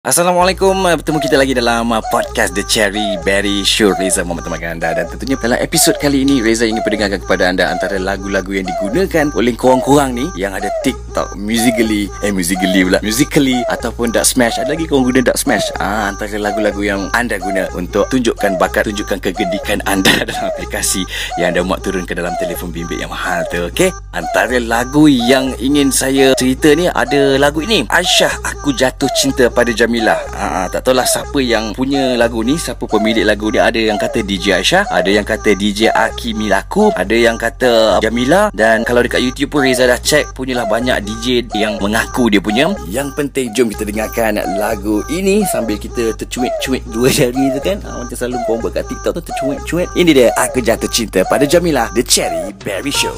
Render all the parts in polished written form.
Assalamualaikum, bertemu kita lagi dalam podcast The Cherry Berry Show. Reza Muhammad teman anda, dan tentunya dalam episod kali ini Reza ingin perdengarkan kepada anda antara lagu-lagu yang digunakan oleh korang-korang ni yang ada TikTok, Musical.ly ataupun Dub Smash. Ada lagi korang guna Dub Smash. Antara lagu-lagu yang anda guna untuk tunjukkan bakat, tunjukkan kegedikan anda dalam aplikasi yang anda muat turun ke dalam telefon bimbit yang mahal tu. Okey, antara lagu yang ingin saya cerita ni ada lagu ini, Aisyah, Aku Jatuh Cinta Pada Jamila. Tak tahulah siapa yang punya lagu ni, siapa pemilik lagu ni. Ada yang kata DJ Aisyah, ada yang kata DJ Aki Milaku, ada yang kata Jamila. Dan kalau dekat YouTube pun Reza dah check, punyalah banyak DJ yang mengaku dia punya. Yang penting jom kita dengarkan lagu ini sambil kita tercuit-cuit dua jari tu kan. Macam selalu korang buat kat TikTok tu, tercuit-cuit. Ini dia Aku Jatuh Cinta Pada Jamila, The Cherry Berry Show.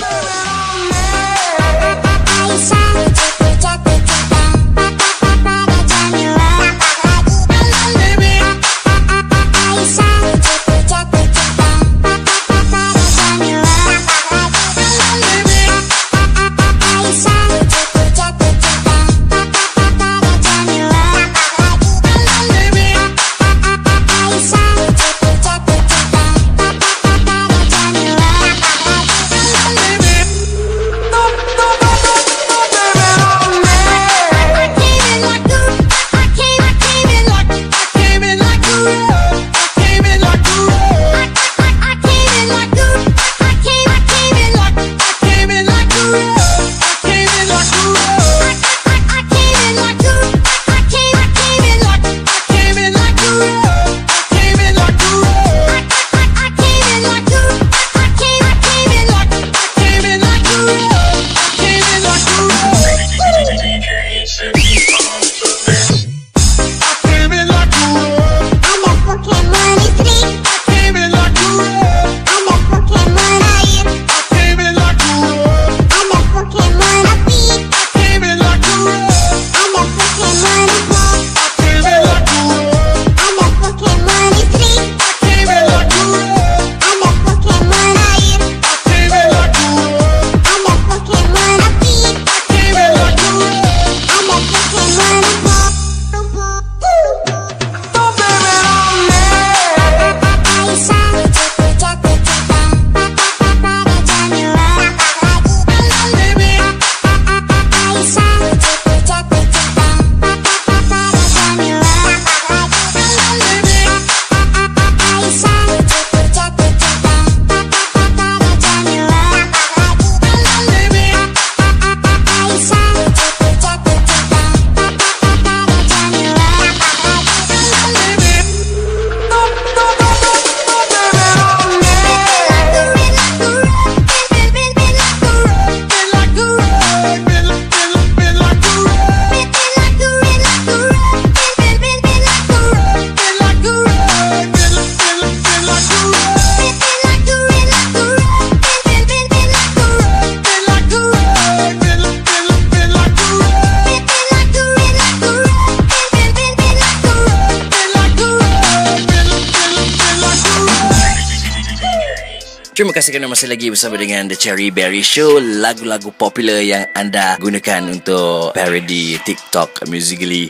Terima kasih kerana masih lagi bersama dengan The Cherry Berry Show. Lagu-lagu popular yang anda gunakan untuk parody TikTok, Musical.ly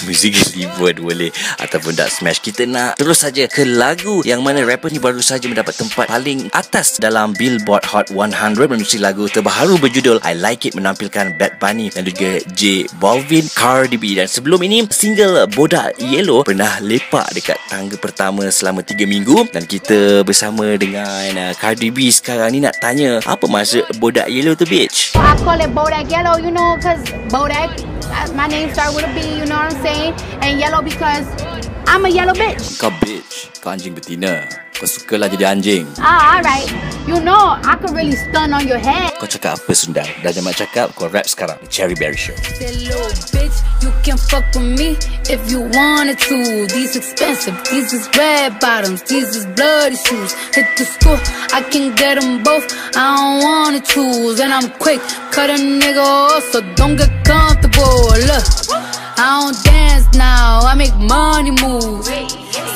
pun boleh, ataupun Dub Smash. Kita nak terus saja ke lagu yang mana rapper ni baru saja mendapat tempat paling atas dalam Billboard Hot 100 menerusi lagu terbaru berjudul I Like It menampilkan Bad Bunny dan juga J Balvin, Cardi B. Dan sebelum ini single Bodak Yellow pernah lepak dekat tangga pertama selama 3 minggu. Dan kita bersama dengan Cardi B sekarang ni nak tanya apa maksud Bodak Yellow tu, bitch? I call it Bodak Yellow, you know, cause Bodak, my name start with a B, you know what I'm saying? And yellow because I'm a yellow bitch. Kau bitch, kau anjing betina. Kau sukalah jadi anjing. Alright. You know, I could really stun on your head. Kau cakap apa Sundar? Dah jamak cakap, kau rap sekarang. The Cherry Berry Show. That little bitch, you can fuck with me if you wanted to. These expensive, these is red bottoms, these is bloody shoes. Hit the school, I can get them both, I don't wanna choose. And I'm quick, cut a nigga off, so don't get comfortable. Look, I don't dance now, I make money move.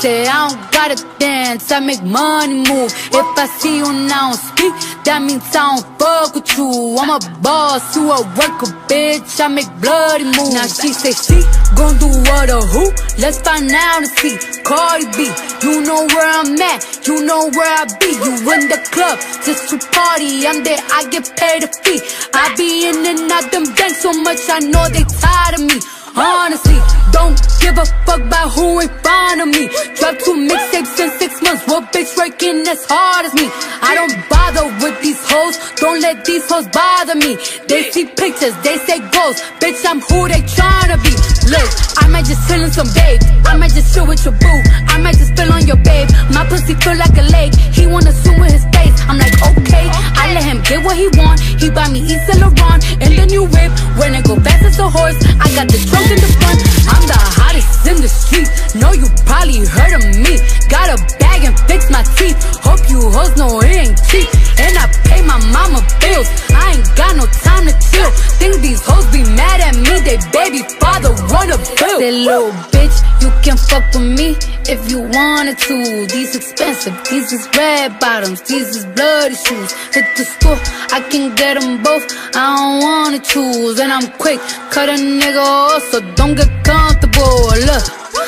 Say I don't gotta dance, I make money move. If I see you now speak, that means I don't fuck with you. I'm a boss, you a worker, bitch. I make bloody moves. Now she say she gon' do what or who? Let's find out and see. Cardi B, you know where I'm at, you know where I be. You in the club just to party, I'm there, I get paid a fee. I be in and out them banks so much, I know they tired of me. Honestly, don't give a fuck about who in front of me. Drop 2 mixtapes in 6 months. What bitch working as hard as me? I don't bother with these hoes. Don't let these hoes bother me. They see pictures, they say goals. Bitch, I'm who they tryna be. Look, I might just chill in some babe. I might just chill with your boo. I might just spill on your babe. My pussy feel like a lake. He wanna swim with his face. I'm like, okay. I let him get what he want. He buy me East Saint Laurent and the new whip. When it go fast as a horse, I got the trunk in the front. I'm the hottest in the street. Know you probably heard of me. Got a bag and fix my teeth. Hope you hoes know it ain't cheap. And I pay my mama bills. I ain't got no time to chill. Think these hoes be mad at me. They baby father wanna bill. That little bitch, you can fuck with me if you wanted to. These expensive, these is red bottoms, these is bloody shoes. Hit the store, I can get them both. I don't wanna choose. And I'm quick, cut a nigga off, so don't get comfortable. Look,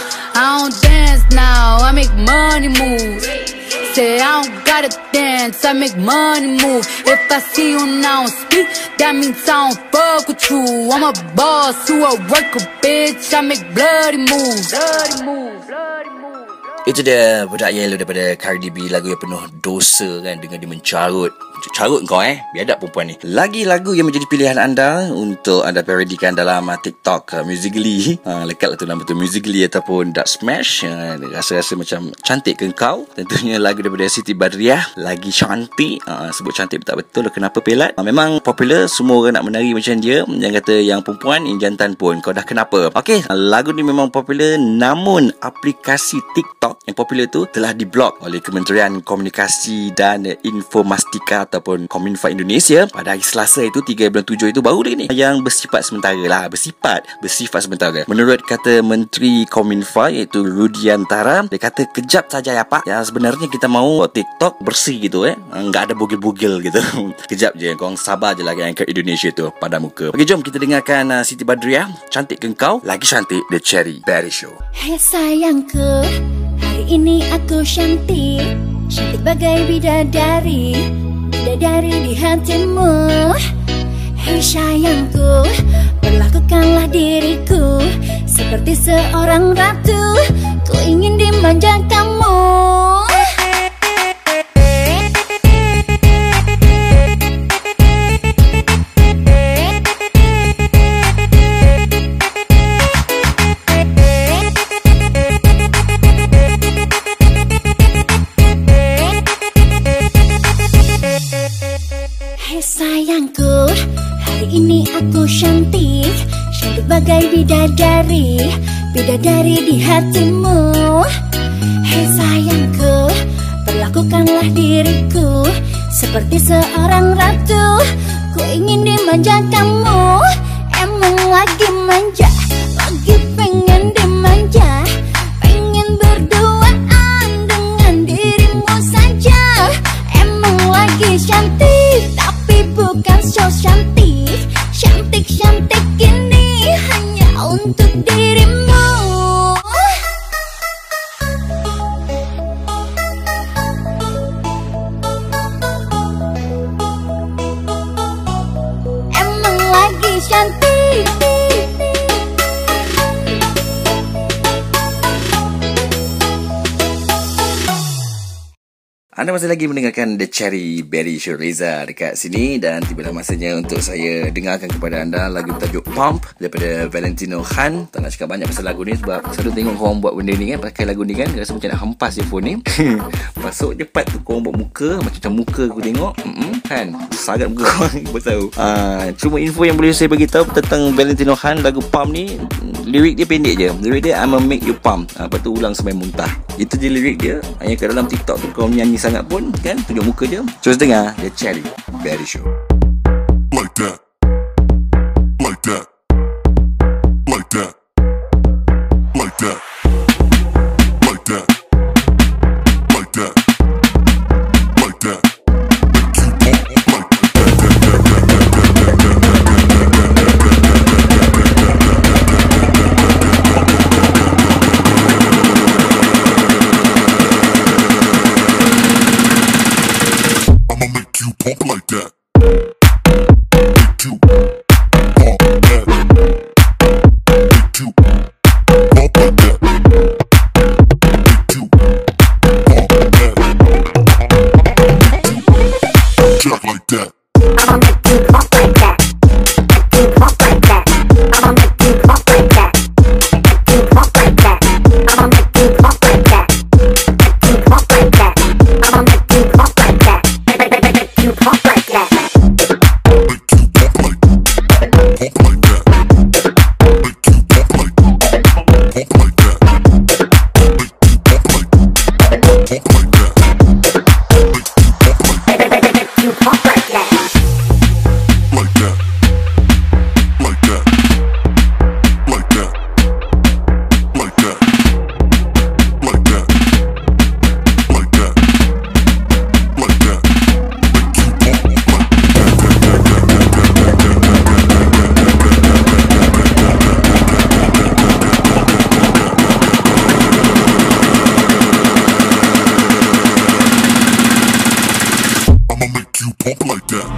I don't dance now, I make money move. Say I don't gotta dance, I make money move. If I see you now speak, that means I don't fuck with you. I'm a boss, you a worker, bitch. I make bloody moves. Bloody moves, bloody moves. Itu dia budak Yellow daripada Cardi B. Lagu yang penuh dosa kan, dengan dia mencarut. Carut kau biadab perempuan ni. Lagi lagu yang menjadi pilihan anda untuk anda parodikan dalam TikTok Musical.ly. Lekatlah tu nama tu, Musical.ly ataupun Dub Smash. Rasa-rasa macam cantik ke kau. Tentunya lagu daripada Siti Badriah, Lagi Cantik. Sebut cantik betul-betul, kenapa pelat? Memang popular, semua orang nak menari macam dia. Yang kata yang perempuan, yang jantan pun, kau dah kenapa? Okey, lagu ni memang popular, namun aplikasi TikTok yang popular tu telah diblok oleh Kementerian Komunikasi dan Informastika ataupun Kominfo Indonesia pada hari Selasa itu 3 bulan 7 itu baru ni yang bersifat sementara lah, bersifat sementara. Menurut kata Menteri Kominfo iaitu Rudiantara, dia kata kejap saja ya Pak, yang sebenarnya kita mau TikTok bersih gitu enggak ada bugil-bugil gitu. Kejap je, korang sabar je lah yang ke Indonesia tu pada muka. Okey, jom kita dengarkan Siti Badriah, Cantik ke Kau, Lagi Cantik, The Cherry Berry Show. Hai sayangku, hari ini aku cantik, cantik bagai bidadari, bidadari di hatimu. Hei sayangku, perlakukanlah diriku seperti seorang ratu, ku ingin dimanja kamu. Sayangku, hari ini aku cantik, cantik bagai bidadari, bidadari di hatimu. Hei sayangku, perlakukanlah diriku seperti seorang ratu, ku ingin dimanja kamu. Emang lagi manja, lagi pengen dimanja, pengen berduaan dengan dirimu saja. Emang lagi cantik, bukan so cantik, cantik-cantik ini hanya untuk dirimu. Emang lagi cantik. Anda masih lagi mendengarkan The Cherry Berry Show, Reza dekat sini, dan tibalah masanya untuk saya dengarkan kepada anda lagu tajuk Pump daripada Valentino Han. Tak nak cakap banyak pasal lagu ni sebab selalu tengok korang buat benda ni kan, pakai lagu ni kan, rasa macam nak hempas earphone ni. Masuk cepat tu korang buat muka macam muka aku tengok kan, sangat muka korang aku tahu. Cuma info yang boleh saya bagi tahu tentang Valentino Han, lagu Pump ni, lirik dia pendek je. Lirik dia I'ma make you pump, lepas tu ulang sampai muntah. Itu je lirik dia. Yang kat dalam TikTok tu kau nyanyi sangat pun kan, tunjuk muka je. Terus dengar The Cherry Berry Show. Like that, like that, like that, like that, like that, walk like that.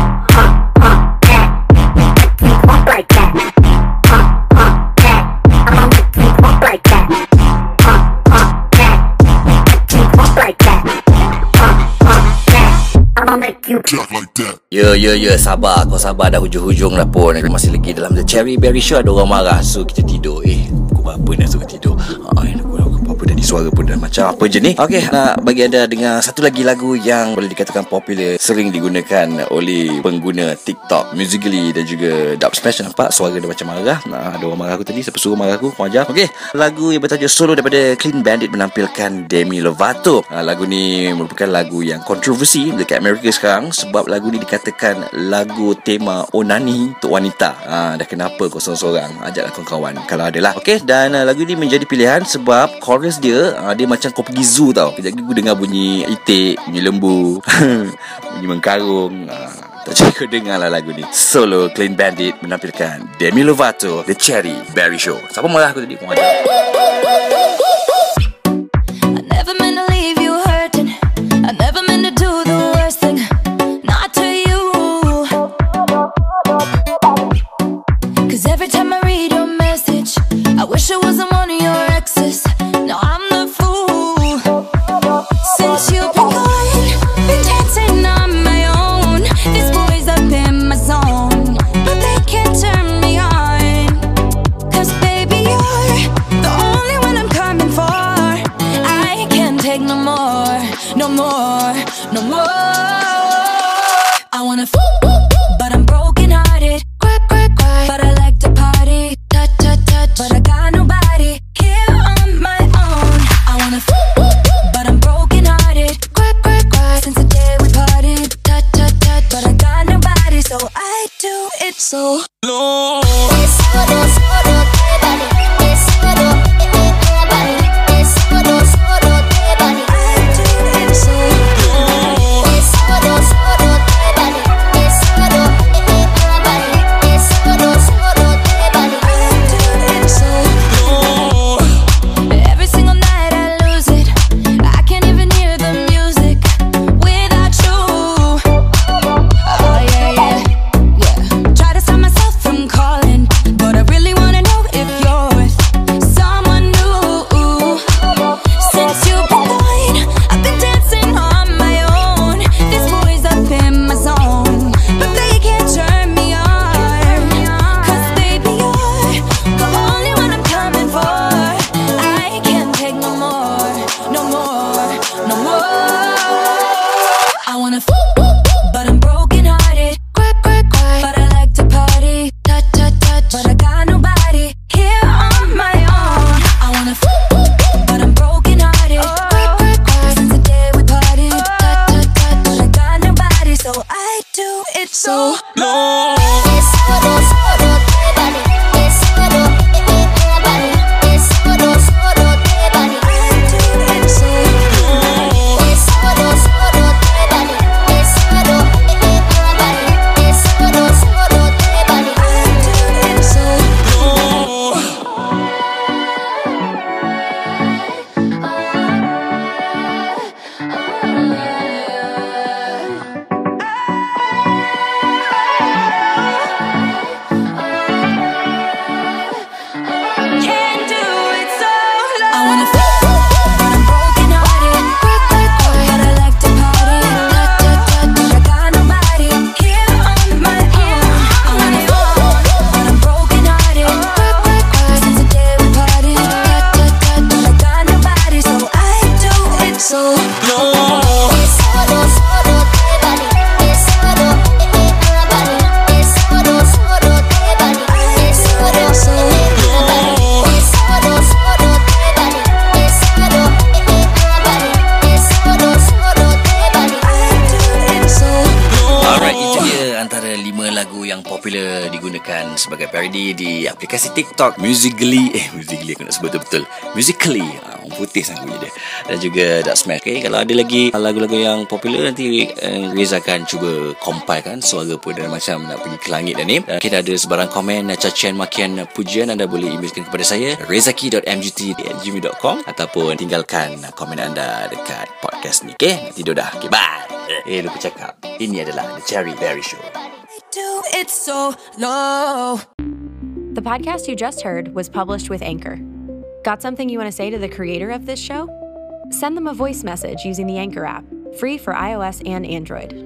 Jack like that. Ya, sabar. Kau sabar dah hujung-hujung dah pun. Masih lagi dalam The Cherry Berry Show. Ada orang marah, so kita tidur. Pukul berapa dah suruh tidur? Apa dah ni, suara pun dah macam apa je ni. Okey, nak bagi anda dengar satu lagi lagu yang boleh dikatakan popular, sering digunakan oleh pengguna TikTok, Musical.ly dan juga Dubsmash. Nampak suara dia macam marah. Ada orang marah aku tadi. Siapa suruh marah aku? Kau ajar. Okey, lagu yang bertajuk Solo daripada Clean Bandit menampilkan Demi Lovato. Lagu ni merupakan lagu yang kontroversi dekat Amerika sekarang sebab lagu ni dikatakan lagu tema onani untuk wanita. Dah kenapa kau seorang-seorang? Ajaklah kawan-kawan kalau ada lah. Okey, dan lagu ni menjadi pilihan sebab chorus dia macam kau pergi zoo tau. Kejap lagi aku dengar bunyi itik, bunyi lembu, bunyi mengkarung. Tak cukup dengar lah lagu ni. Solo Clean Bandit menampilkan Demi Lovato, The Cherry Berry Show. Siapa marah aku tadi? Kau ajar. I never meant to leave you hurting. I never meant to do the worst thing. Not to you. 'Cause every time I read your message, I wish I wasn't one of your exes. Now I'm the fool. Since you've been gone, been dancing on my own. These boys up in my zone, but they can't turn me on. 'Cause baby, you're the only one I'm coming for. I can't take no more, no more, no more. I wanna but I'm broken hearted. But I like to party, touch, but I got nobody here on my own. I wanna but I'm broken hearted. Since the day we parted, touch, but I got nobody, so I do it so low. Every single night I lose it. I can't even hear the music without you. Oh yeah. Try to stop myself from calling, but I really wanna know if you're with someone new. Since you've been gone, I've been dancing on my own. These boys up in my zone, but they can't turn me on. 'Cause baby, you're the only one I'm coming for. I can't take no more, no more, no more. I wanna but I'm broken hearted. But I like to party, touch, but I got nobody here on my own. I wanna but I'm broken hearted. Since the day we parted, touch, but I got nobody, so I do it so low. Popular digunakan sebagai parody di aplikasi TikTok, Musical.ly aku nak sebut betul, Musical.ly, orang putih sangat dia, dan juga Dubsmash. Okay, kalau ada lagi lagu-lagu yang popular, nanti Reza akan cuba compilekan suara pun dan macam nak pergi ke langit dan ni. Mungkin ada sebarang komen, cacian, makian, pujian, anda boleh emailkan kepada saya, rezaki.mgt@gmail.com, ataupun tinggalkan komen anda dekat podcast ni. Okay, tidur dah. Okay, bye. lupa cakap. Ini adalah The Cherry Berry Show. It's so low. The podcast you just heard was published with Anchor. Got something you want to say to the creator of this show? Send them a voice message using the Anchor app, free for iOS and Android.